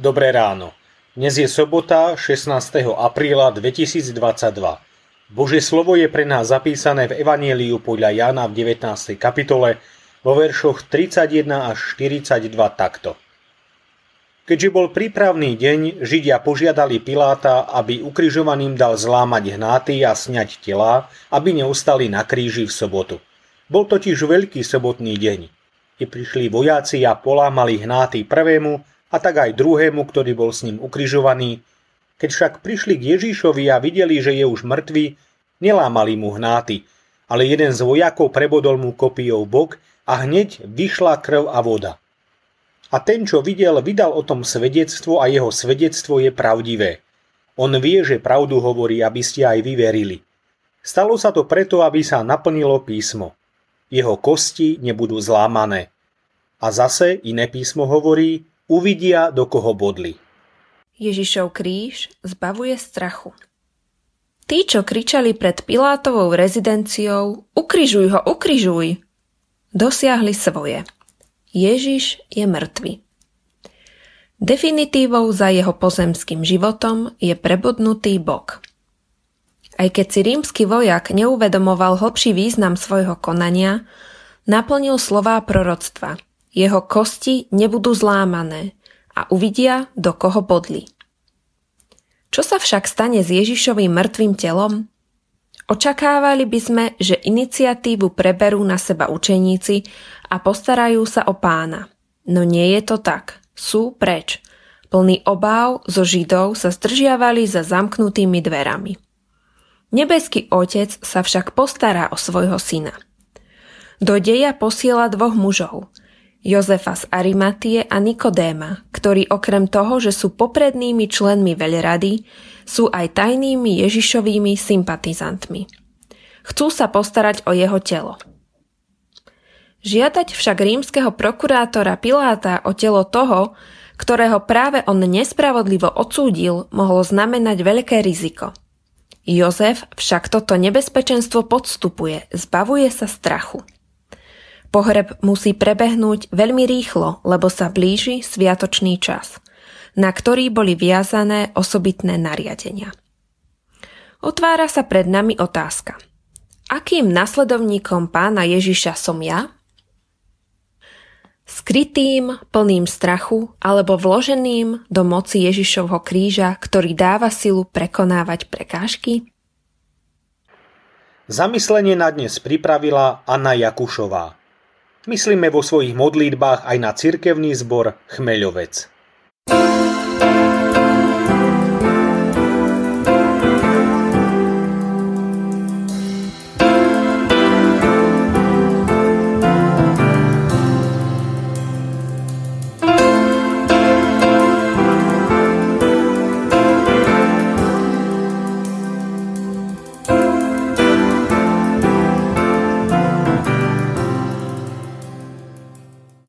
Dobré ráno. Dnes je sobota 16. apríla 2022. Božie slovo je pre nás zapísané v Evanjeliu podľa Jána v 19. kapitole vo veršoch 31 až 42 takto. Keďže bol prípravný deň, Židia požiadali Piláta, aby ukrižovaným dal zlámať hnáty a sňať telá, aby neostali na kríži v sobotu. Bol totiž veľký sobotný deň. I prišli vojaci a polámali hnáty prvému a tak aj druhému, ktorý bol s ním ukrižovaný. Keď však prišli k Ježišovi a videli, že je už mŕtvy, nelámali mu hnáty, ale jeden z vojakov prebodol mu kopijou bok a hneď vyšla krv a voda. A ten, čo videl, vydal o tom svedectvo a jeho svedectvo je pravdivé. On vie, že pravdu hovorí, aby ste aj vy verili. Stalo sa to preto, aby sa naplnilo písmo. Jeho kosti nebudú zlámané. A zase iné písmo hovorí, uvidia, do koho bodli. Ježišov kríž zbavuje strachu. Tí, čo kričali pred Pilátovou rezidenciou, ukrižuj ho, ukrižuj, dosiahli svoje. Ježiš je mŕtvy. Definitívou za jeho pozemským životom je prebodnutý bok. Aj keď si rímsky vojak neuvedomoval hlbší význam svojho konania, naplnil slová proroctva. Jeho kosti nebudú zlámané a uvidia, do koho bodli. Čo sa však stane s Ježišovým mŕtvým telom? Očakávali by sme, že iniciatívu preberú na seba učeníci a postarajú sa o Pána. No nie je to tak. Sú preč. Plný obáv zo Židov sa zdržiavali za zamknutými dverami. Nebeský Otec sa však postará o svojho syna. Do deja posiela dvoch mužov, Jozefa z Arimatie a Nikodéma, ktorí okrem toho, že sú poprednými členmi veľrady, sú aj tajnými Ježišovými sympatizantmi. Chcú sa postarať o jeho telo. Žiadať však rímskeho prokurátora Piláta o telo toho, ktorého práve on nespravodlivo odsúdil, mohlo znamenať veľké riziko. Jozef však toto nebezpečenstvo podstupuje, zbavuje sa strachu. Pohreb musí prebehnúť veľmi rýchlo, lebo sa blíži sviatočný čas, na ktorý boli viazané osobitné nariadenia. Otvára sa pred nami otázka. Akým nasledovníkom Pána Ježiša som ja? Skrytým, plným strachu alebo vloženým do moci Ježišovho kríža, ktorý dáva silu prekonávať prekážky? Zamyslenie na dnes pripravila Anna Jakušová. Myslíme vo svojich modlitbách aj na cirkevný zbor Chmeľovec.